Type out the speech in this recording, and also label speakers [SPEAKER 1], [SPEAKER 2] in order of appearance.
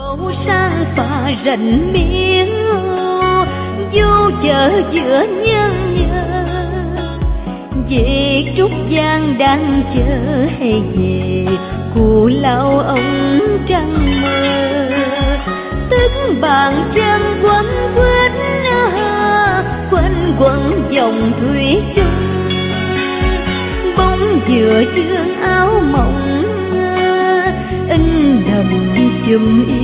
[SPEAKER 1] bầu sang phà rành miếng vô chợ giữa nhân nhơ, về Trúc Giang đang chờ hay về cụ lao ông trăng mơ, tức bàn trăng quanh quýt quanh quẩn dòng thủy chung, bóng dừa dương áo mộng in đầm chùm